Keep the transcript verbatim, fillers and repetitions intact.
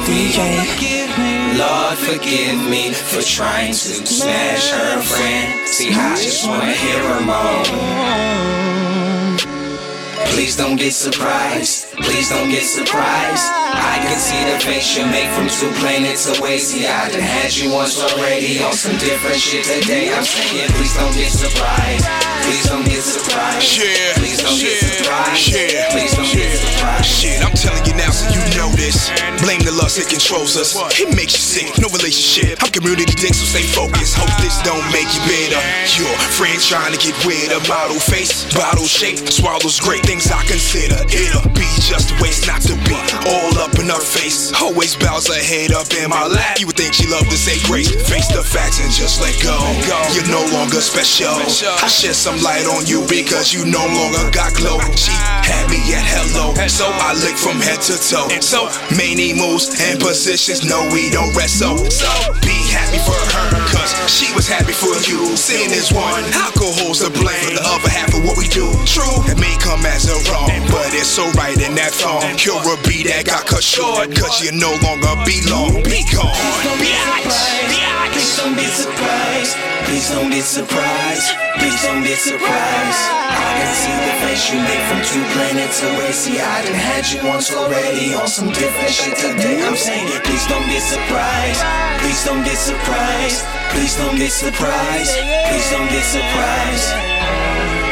D J. Lord forgive me for trying to smash her friend. See, I just wanna hear her moan. Please don't get surprised, please don't get surprised. I can see the face you make from two planets away. See, I done had you once already on some different shit today. I'm saying please don't get surprised, please don't get surprised. Yeah, please don't yeah, get surprised. yeah, please don't yeah. get surprised. Shit, I'm telling you now so you know this. Blame the lust, it controls us. It makes you sick, no relationship. I'm community dick, so stay focused. Hope this don't make you bitter. Your friend trying to get with a model face, bottle shape, swallows great things I consider. It'll be just a waste not to be all up in her face. Always bows her head up in my lap. You would think she loved to say grace. Face the facts and just let go. You're no longer special. I shed some light on you because you no longer got glow. She had me at hello, so I licked from head to toe. So many moves and positions, no we don't rest. So, so be happy for her, cause she was happy for you. Sin is one, alcohol's the blame for the other half of what we do. True, it may come as a wrong, but it's so right in that thong. Cure a beat that got cut short, cause you no longer belong. Be gone, Please don't get surprised, please don't get surprised, please don't get surprised. I can see the face you made from two planets away. See, I done had you once already on some different shit today. I'm saying it, please don't get surprised, please don't get surprised, please don't get surprised, please don't get surprised.